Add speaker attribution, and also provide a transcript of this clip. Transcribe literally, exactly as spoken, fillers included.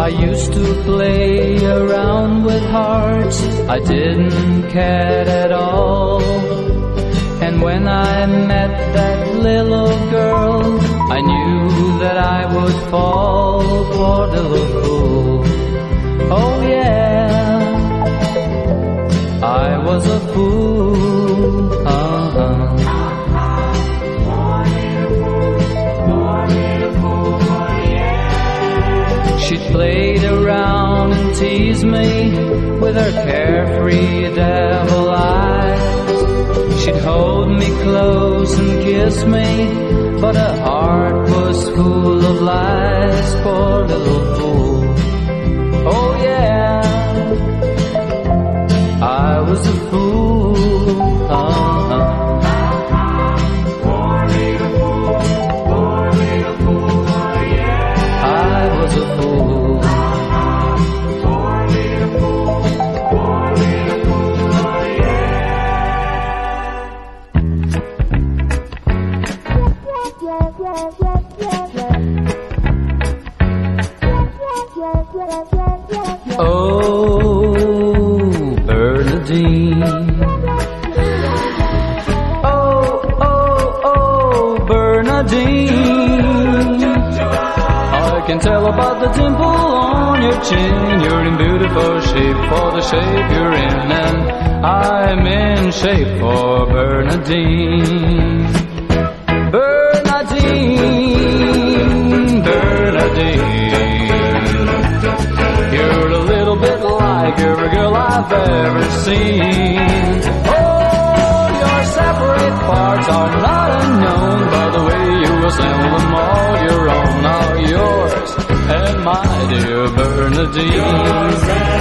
Speaker 1: I used to play around with hearts I didn't care at all. And when I met that little girl, I knew that I would fall. Poor little fool. Oh yeah, I was a fool. Uh-huh. She played around and teased me with her carefree devil eyes. She'd hold me close and kiss me, but her heart was full of lies. Poor little fool. Oh yeah, I was a fool. Uh-huh. Oh, Bernadine. Oh, oh, oh, Bernadine. I can tell about the dimple on your chin. You're in beautiful shape for the shape you're in, and I'm in shape for Bernadine. Bernadine, Bernadine. You're a little bit like every girl I've ever seen. Oh, your separate parts are not unknown. By the way you assemble them all, your own are yours and my dear Bernadine.